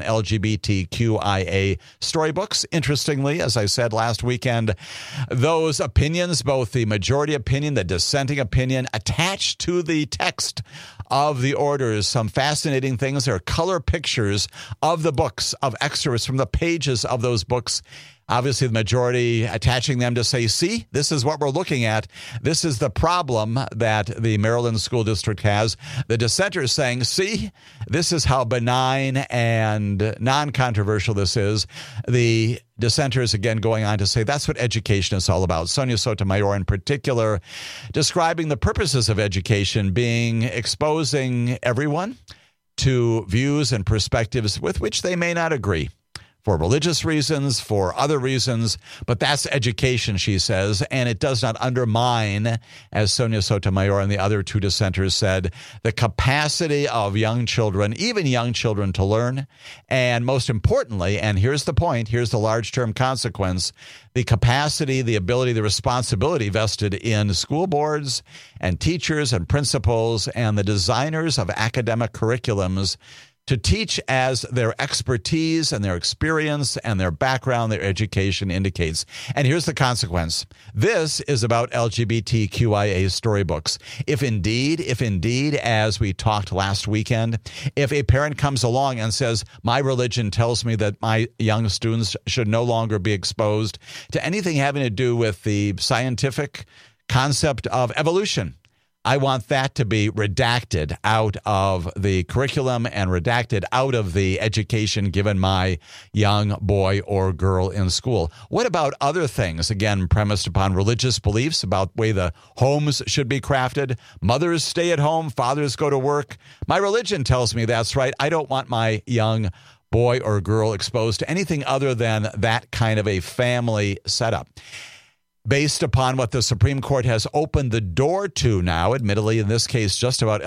LGBTQIA storybooks. Interestingly, as I said last weekend, those opinions, both the majority opinion, the dissenting opinion, attached to the text of the orders, some fascinating things. There are color pictures of the books, of excerpts from the pages of those books. Obviously, the majority attaching them to say, see, this is what we're looking at. This is the problem that the Maryland school district has. The dissenters saying, see, this is how benign and non-controversial this is. The dissenters, again, going on to say that's what education is all about. Sonia Sotomayor, in particular, describing the purposes of education being exposing everyone to views and perspectives with which they may not agree. for religious reasons, for other reasons, but that's education, she says, and it does not undermine, as Sonia Sotomayor and the other two dissenters said, the capacity of young children, even young children, to learn, and most importantly, and here's the point, here's the large-term consequence, the capacity, the ability, the responsibility vested in school boards and teachers and principals and the designers of academic curriculums to teach as their expertise and their experience and their background, their education indicates. And here's the consequence. This is about LGBTQIA storybooks. If indeed, as we talked last weekend, if a parent comes along and says, my religion tells me that my young students should no longer be exposed to anything having to do with the scientific concept of evolution, I want that to be redacted out of the curriculum and redacted out of the education given my young boy or girl in school. What about other things, again, premised upon religious beliefs about the way the homes should be crafted? Mothers stay at home, fathers go to work. My religion tells me that's right. I don't want my young boy or girl exposed to anything other than that kind of a family setup. Based upon what the Supreme Court has opened the door to now, admittedly in this case just about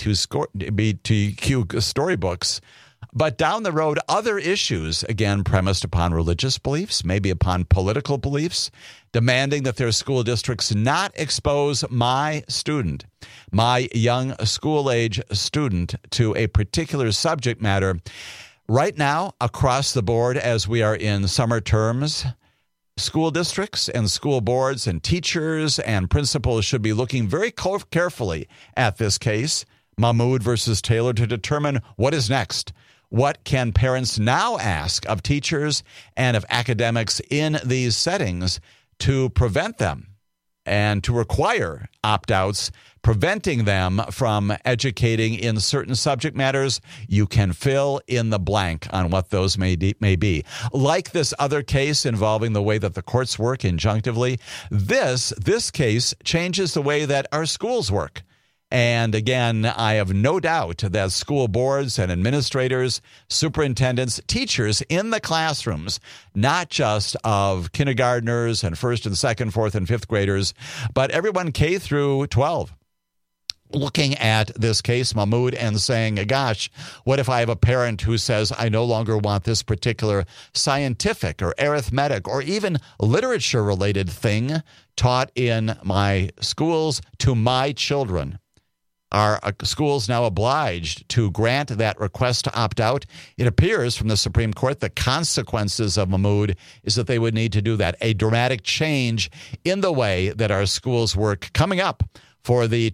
LGBTQ storybooks, but down the road other issues, again premised upon religious beliefs, maybe upon political beliefs, demanding that their school districts not expose my student, my young school-age student, to a particular subject matter. Right now, across the board, as we are in summer terms, school districts and school boards and teachers and principals should be looking very carefully at this case, Mahmoud versus Taylor, to determine what is next. What can parents now ask of teachers and of academics in these settings to prevent them and to require opt-outs, preventing them from educating in certain subject matters? You can fill in the blank on what those may be. Like this other case involving the way that the courts work injunctively, this case changes the way that our schools work. And again, I have no doubt that school boards and administrators, superintendents, teachers in the classrooms, not just of kindergartners and first and second, fourth and fifth graders, but everyone K through 12, looking at this case, Mahmoud, and saying, gosh, what if I have a parent who says, I no longer want this particular scientific or arithmetic or even literature-related thing taught in my schools to my children? Are schools now obliged to grant that request to opt out? It appears from the Supreme Court the consequences of Mahmoud is that they would need to do that. A dramatic change in the way that our schools work coming up for the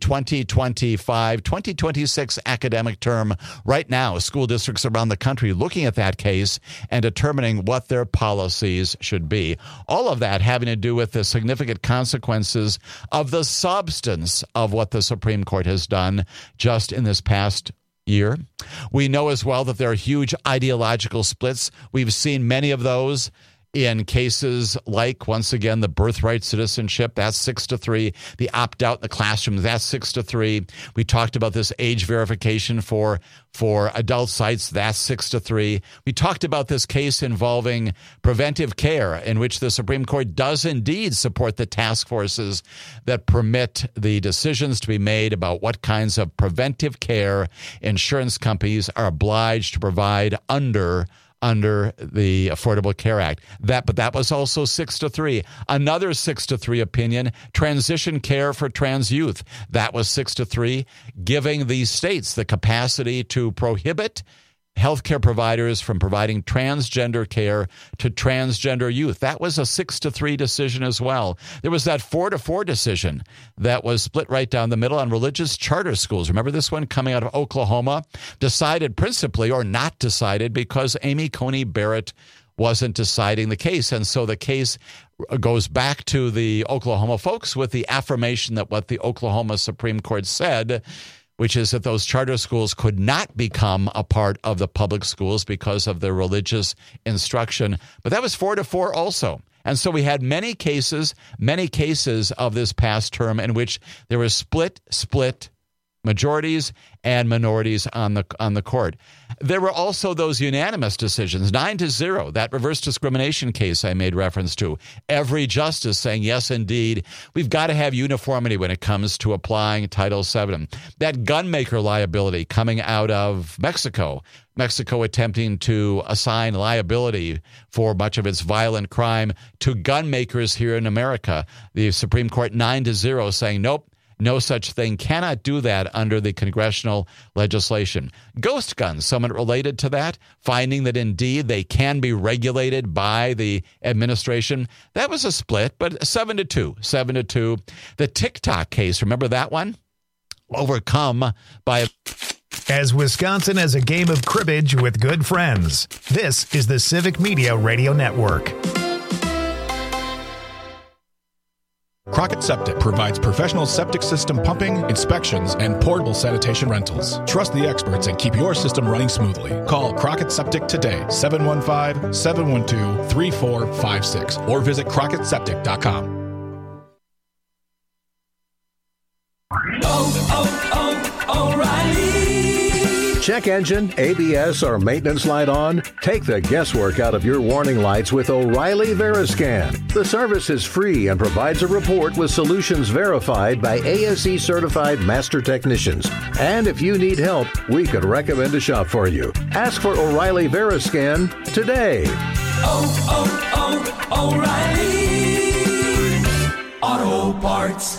2025-2026 academic term. Right now, school districts around the country looking at that case and determining what their policies should be. All of that having to do with the significant consequences of the substance of what the Supreme Court has done just in this past year. We know as well that there are huge ideological splits. We've seen many of those in cases like, once again, the birthright citizenship, that's 6-3. The opt-out in the classroom, that's 6-3. We talked about this age verification for adult sites, that's 6-3. We talked about this case involving preventive care, in which the Supreme Court does indeed support the task forces that permit the decisions to be made about what kinds of preventive care insurance companies are obliged to provide under the Affordable Care Act. But that was also 6-3. Another 6-3 opinion, transition care for trans youth. That was 6-3, giving the states the capacity to prohibit healthcare providers from providing transgender care to transgender youth. That was a 6-3 decision as well. There was that 4-4 decision that was split right down the middle on religious charter schools. Remember this one coming out of Oklahoma? Decided principally, or not decided, because Amy Coney Barrett wasn't deciding the case. And so the case goes back to the Oklahoma folks with the affirmation that what the Oklahoma Supreme Court said, which is that those charter schools could not become a part of the public schools because of their religious instruction. But that was 4-4 also. And so we had many cases of this past term in which there was split majorities and minorities on the court. There were also those unanimous decisions, 9-0, that reverse discrimination case I made reference to. Every justice saying, yes, indeed, we've got to have uniformity when it comes to applying Title VII. That gunmaker liability coming out of Mexico attempting to assign liability for much of its violent crime to gun makers here in America. The Supreme Court 9-0 saying, nope, no such thing, cannot do that under the congressional legislation. Ghost guns, somewhat related to that, finding that indeed they can be regulated by the administration. That was a split, but 7-2. The TikTok case, remember that one? Overcome by...
As Wisconsin has a game of cribbage with good friends, this is the Civic Media Radio Network.
Crockett Septic provides professional septic system pumping, inspections, and portable sanitation rentals. Trust the experts and keep your system running smoothly. Call Crockett Septic today, 715-712-3456, or visit CrockettSeptic.com.
O'Reilly. Check engine, ABS, or maintenance light on? Take the guesswork out of your warning lights with O'Reilly Veriscan. The service is free and provides a report with solutions verified by ASE certified master technicians. And if you need help, we could recommend a shop for you. Ask for O'Reilly Veriscan today.
O'Reilly Auto Parts.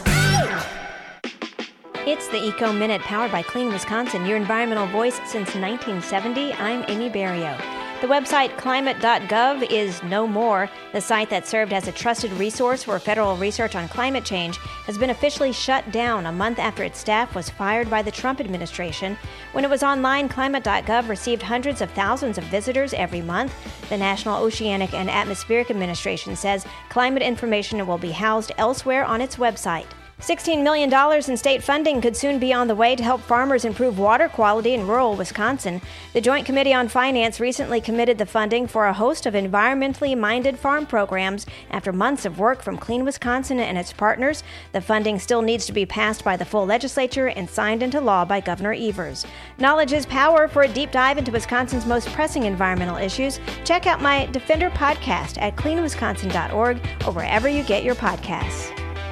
It's the Eco Minute, powered by Clean Wisconsin, your environmental voice since 1970. I'm Amy Barrio. The website climate.gov is no more. The site that served as a trusted resource for federal research on climate change has been officially shut down a month after its staff was fired by the Trump administration. When it was online, climate.gov received hundreds of thousands of visitors every month. The National Oceanic and Atmospheric Administration says climate information will be housed elsewhere on its website. $16 million in state funding could soon be on the way to help farmers improve water quality in rural Wisconsin. The Joint Committee on Finance recently committed the funding for a host of environmentally minded farm programs after months of work from Clean Wisconsin and its partners. The funding still needs to be passed by the full legislature and signed into law by Governor Evers. Knowledge is power. For a deep dive into Wisconsin's most pressing environmental issues, check out my Defender podcast at cleanwisconsin.org or wherever you get your podcasts.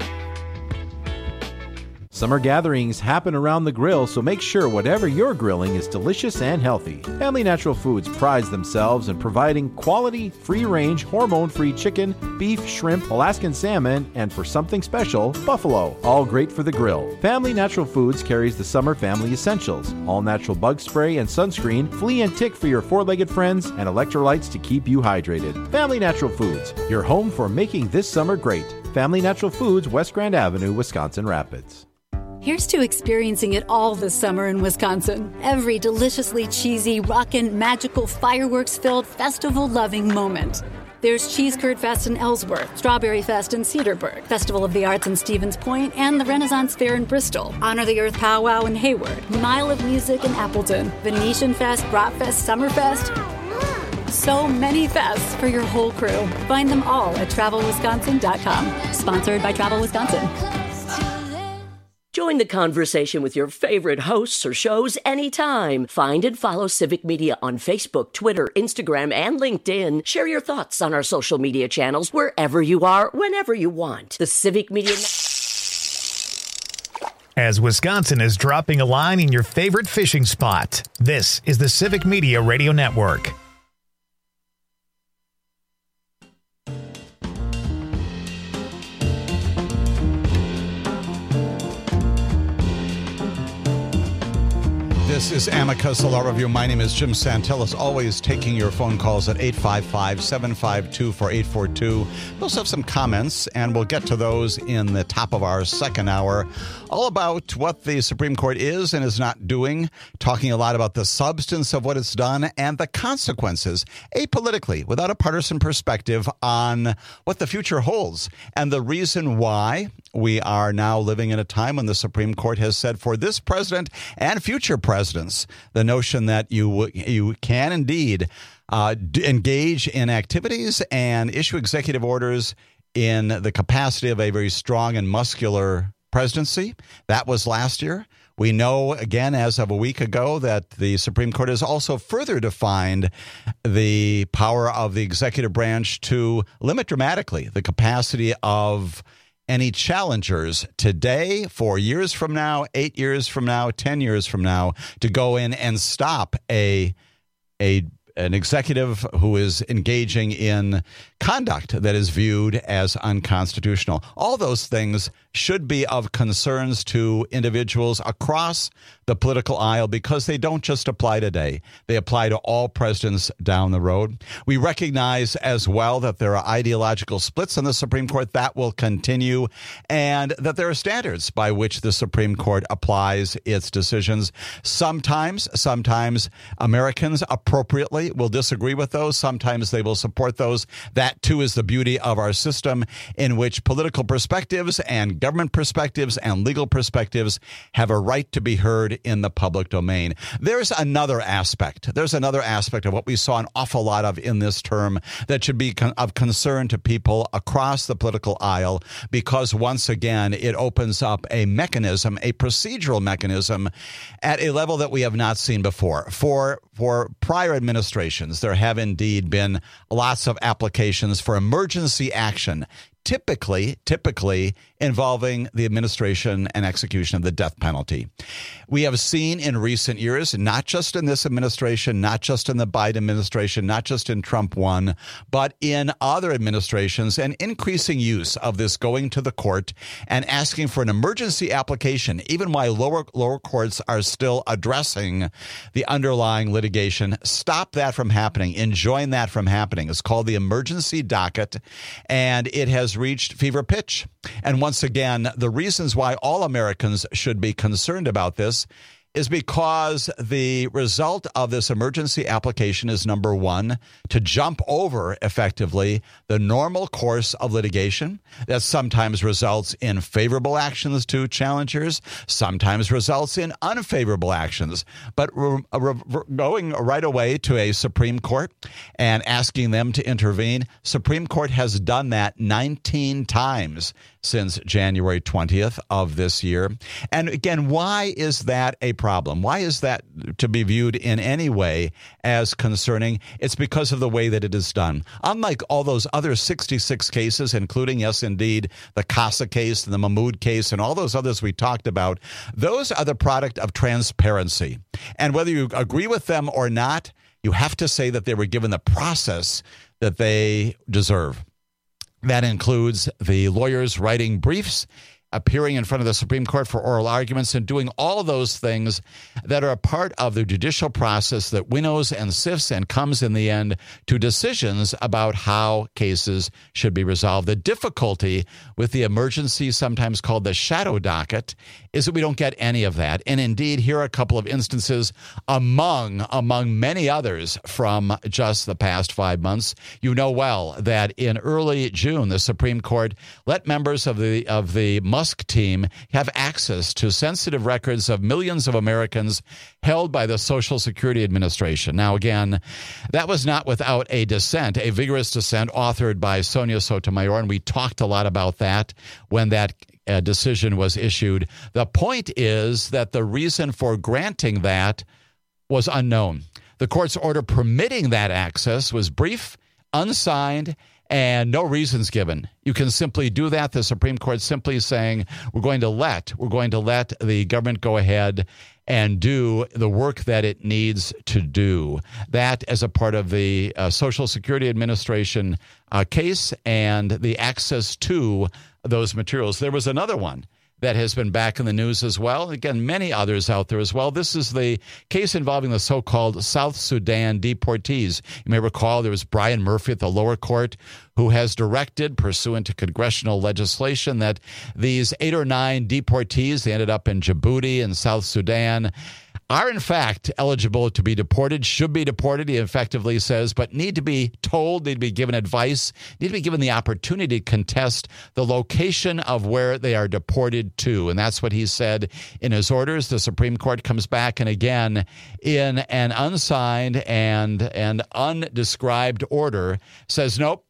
Summer gatherings happen around the grill, so make sure whatever you're grilling is delicious and healthy. Family Natural Foods prides themselves in providing quality, free-range, hormone-free chicken, beef, shrimp, Alaskan salmon, and for something special, buffalo. All great for the grill. Family Natural Foods carries the summer family essentials: all-natural bug spray and sunscreen, flea and tick for your four-legged friends, and electrolytes to keep you hydrated. Family Natural Foods, your home for making this summer great. Family Natural Foods, West Grand Avenue, Wisconsin Rapids.
Here's to experiencing it all this summer in Wisconsin. Every deliciously cheesy, rockin', magical, fireworks-filled, festival-loving moment. There's Cheese Curd Fest in Ellsworth, Strawberry Fest in Cedarburg, Festival of the Arts in Stevens Point, and the Renaissance Fair in Bristol, Honor the Earth Powwow in Hayward, Mile of Music in Appleton, Venetian Fest, Bratfest, Summerfest. So many fests for your whole crew. Find them all at TravelWisconsin.com. Sponsored by Travel Wisconsin.
Join the conversation with your favorite hosts or shows anytime. Find and follow Civic Media on Facebook, Twitter, Instagram, and LinkedIn. Share your thoughts on our social media channels wherever you are, whenever you want. The Civic Media...
As Wisconsin is dropping a line in your favorite fishing spot, this is the Civic Media Radio Network.
This is Amicus, a law review. My name is Jim Santel. As always, taking your phone calls at 855-752-4842. We'll also have some comments, and we'll get to those in the top of our second hour, all about what the Supreme Court is and is not doing, talking a lot about the substance of what it's done and the consequences, apolitically, without a partisan perspective, on what the future holds and the reason why we are now living in a time when the Supreme Court has said for this president and future presidents, the notion that you can indeed engage in activities and issue executive orders in the capacity of a very strong and muscular presidency. That was last year. We know, again, as of a week ago, that the Supreme Court has also further defined the power of the executive branch to limit dramatically the capacity of any challengers today, 4 years from now, 8 years from now, 10 years from now, to go in and stop an executive who is engaging in conduct that is viewed as unconstitutional. All those things should be of concerns to individuals across the political aisle because they don't just apply today. They apply to all presidents down the road. We recognize as well that there are ideological splits in the Supreme Court that will continue, and that there are standards by which the Supreme Court applies its decisions. Sometimes Americans appropriately will disagree with those. Sometimes they will support those. That, too, is the beauty of our system, in which political perspectives and government perspectives and legal perspectives have a right to be heard in the public domain. There's another aspect. Of what we saw an awful lot of in this term that should be of concern to people across the political aisle, because once again, it opens up a mechanism, a procedural mechanism at a level that we have not seen before. For prior administrations, there have indeed been lots of applications for emergency action, typically involving the administration and execution of the death penalty. We have seen in recent years, not just in this administration, not just in the Biden administration, not just in Trump 1, but in other administrations, an increasing use of this going to the court and asking for an emergency application, even while lower courts are still addressing the underlying litigation. Stop that from happening. Enjoin that from happening. It's called the emergency docket, and it has reached fever pitch. And once again, the reasons why all Americans should be concerned about this is because the result of this emergency application is, number one, to jump over effectively the normal course of litigation that sometimes results in favorable actions to challengers, sometimes results in unfavorable actions. But going right away to a Supreme Court and asking them to intervene, Supreme Court has done that 19 times since January 20th of this year. And again, why is that a problem? Why is that to be viewed in any way as concerning? It's because of the way that it is done. Unlike all those other 66 cases, including, yes, indeed, the CASA case and the Mahmoud case and all those others we talked about, those are the product of transparency. And whether you agree with them or not, you have to say that they were given the process that they deserve. That includes the lawyers writing briefs, appearing in front of the Supreme Court for oral arguments, and doing all of those things that are a part of the judicial process that winnows and sifts and comes in the end to decisions about how cases should be resolved. The difficulty with the emergency, sometimes called the shadow docket, is that we don't get any of that. And indeed, here are a couple of instances among many others from just the past 5 months. You know well that in early June, the Supreme Court let members of the Musk team have access to sensitive records of millions of Americans held by the Social Security Administration. Now, again, that was not without a dissent, a vigorous dissent authored by Sonia Sotomayor, and we talked a lot about that when that decision was issued. The point is that the reason for granting that was unknown. The court's order permitting that access was brief, unsigned, and no reasons given. You can simply do that. The Supreme Court simply saying we're going to let the government go ahead and do the work that it needs to do. That as a part of the Social Security Administration case and the access to those materials. There was another one that has been back in the news as well. Again, many others out there as well. This is the case involving the so-called South Sudan deportees. You may recall there was Brian Murphy at the lower court who has directed, pursuant to congressional legislation, that these 8 or 9 deportees, they ended up in Djibouti and South Sudan, are in fact eligible to be deported, should be deported, he effectively says, but need to be told, need to be given advice, need to be given the opportunity to contest the location of where they are deported to. And that's what he said in his orders. The Supreme Court comes back and again, in an unsigned and undescribed order, says, nope,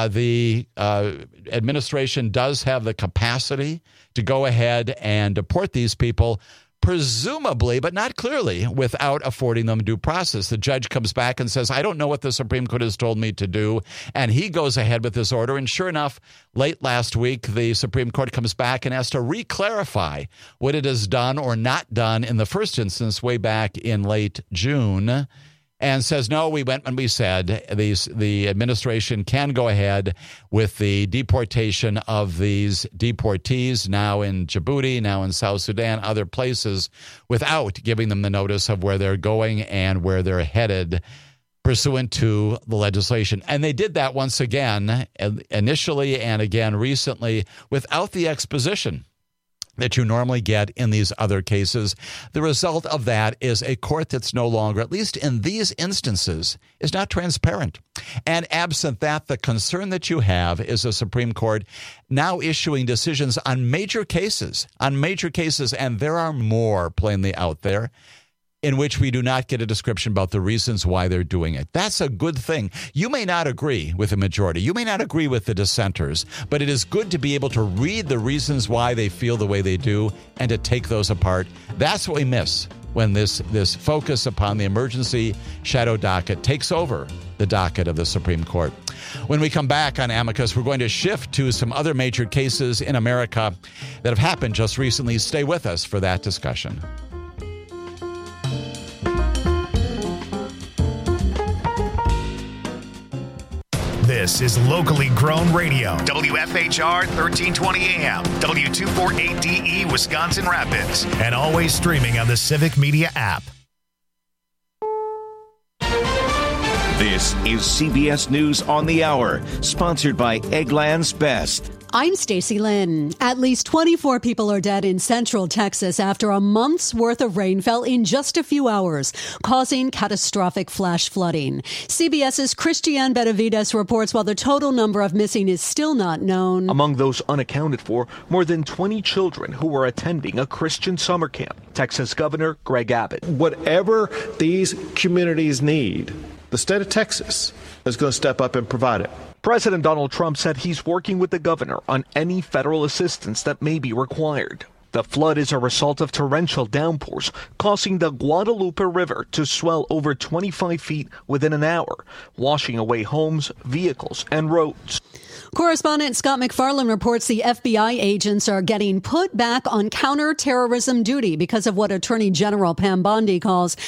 the administration does have the capacity to go ahead and deport these people, presumably, but not clearly, without affording them due process. The judge comes back and says, I don't know what the Supreme Court has told me to do. And he goes ahead with this order. And sure enough, late last week, the Supreme Court comes back and has to re-clarify what it has done or not done in the first instance way back in late June, and says, no, we went when we said the administration can go ahead with the deportation of these deportees now in Djibouti, now in South Sudan, other places, without giving them the notice of where they're going and where they're headed pursuant to the legislation. And they did that once again, initially and again recently, without the exposition that you normally get in these other cases. The result of that is a court that's no longer, at least in these instances, is not transparent. And absent that, the concern that you have is a Supreme Court now issuing decisions on major cases, and there are more plainly out there, in which we do not get a description about the reasons why they're doing it. That's a good thing. You may not agree with the majority. You may not agree with the dissenters, but it is good to be able to read the reasons why they feel the way they do and to take those apart. That's what we miss when this focus upon the emergency shadow docket takes over the docket of the Supreme Court. When we come back on Amicus, we're going to shift to some other major cases in America that have happened just recently. Stay with us for that discussion.
This is locally grown radio. WFHR 1320 AM, W248DE Wisconsin Rapids, and always streaming on the Civic Media app.
This is CBS News on the Hour, sponsored by Eggland's Best.
I'm Stacey Lynn. At least 24 people are dead in central Texas after a month's worth of rain fell in just a few hours, causing catastrophic flash flooding. CBS's Christiane Benavides reports while the total number of missing is still not known.
Among those unaccounted for, more than 20 children who were attending a Christian summer camp. Texas Governor Greg Abbott.
Whatever these communities need, the state of Texas is going to step up and provide it.
President Donald Trump said he's working with the governor on any federal assistance that may be required. The flood is a result of torrential downpours, causing the Guadalupe River to swell over 25 feet within an hour, washing away homes, vehicles, and roads.
Correspondent Scott McFarland reports the FBI agents are getting put back on counterterrorism duty because of what Attorney General Pam Bondi calls